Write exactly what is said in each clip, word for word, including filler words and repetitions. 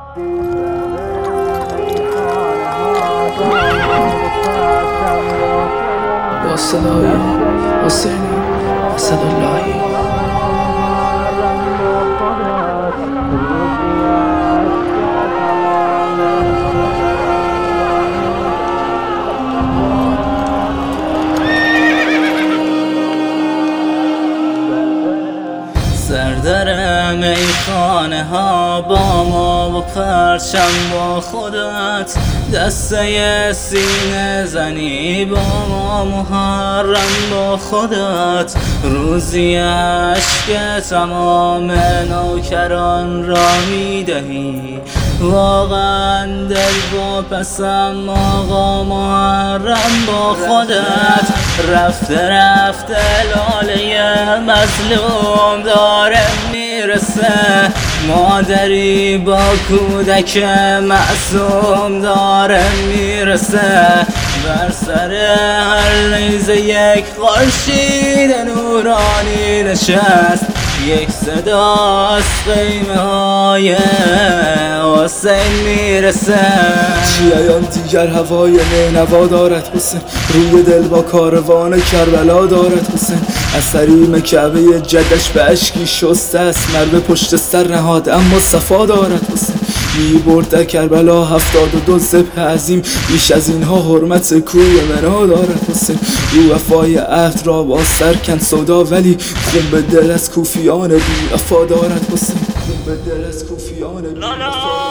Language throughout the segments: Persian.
با صدای حسینی اسداللهی. سردر میخانه ها با ما و پرچم با خودت، دسته سینه زنی با ما محرم با خودت، روزی عشق تمام نوکران را میدهی، واقعا دل با پسم آقا محرم با خودت. رفته رفته لاله مظلوم داره میرسه، مادری با کودک معصوم داره میرسه، بر سر هر نیزه یک خورشید نورانی نشست، یک صداست قیمه های حسین میرسه. شیعیان دیگر هوای نینوا دارد حسین، روی دل با کاروان کربلا دارد حسین، از حریم کعبه جدش به اشکی شسته است، مرد پشت سر نهاد اما صفا دارد حسین. می برد کربلا هفتاد و دو ذبح عظیم، بیش از اینها حرمت کوی منا دارد حسین. او وفای عهد را با سر کند سودا، ولی خون به دل از کوفیان بی وفا دارد حسین، خون به دل از کوفیان بی وفا.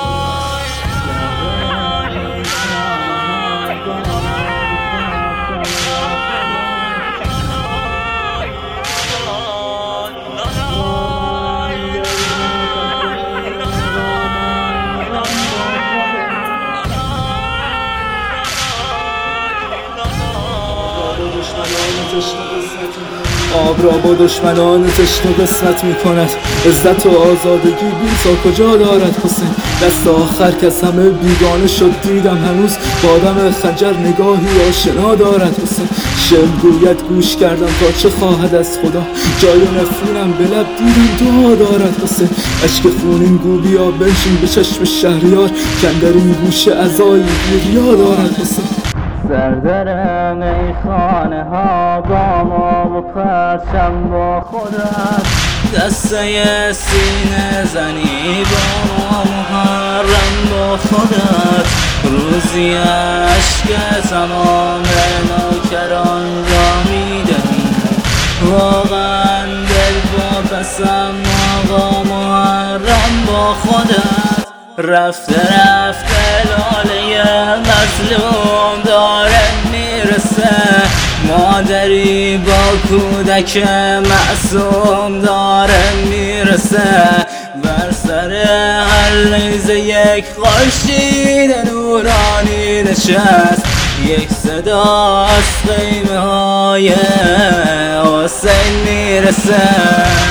آب را با دشمنان تشنه قسمت می کند، عزت و آزادگی بی تا کجا دارد حسین. دست آخر که از همه بیگانه شد دیدم، هنوز با آدم خنجر نگاهی آشنا دارد حسین. شعر گوید گوش کردم تا چه خواهد از خدا، جای نفرینم به لب دیدم دعا دارد حسین. اشک خونین گو بیا بنشین به چشم شهریار، کن در این گوشه عزایی گریا دارد حسین. سردر میخانه ها با ما و پرچم با خودت، دسته سینه زنی با ما محرم با خودت، روزی عشق تمام نوکران را میدهی، واقعا دل با پسم آقا محرم با خودت. رفته رفته لاله مظلوم داره میرسه، مادری با کودک معصوم داره میرسه، بر سر هر نیزه یک خورشید نورانی نشست، یک صداست قیمه های حسین میرسه.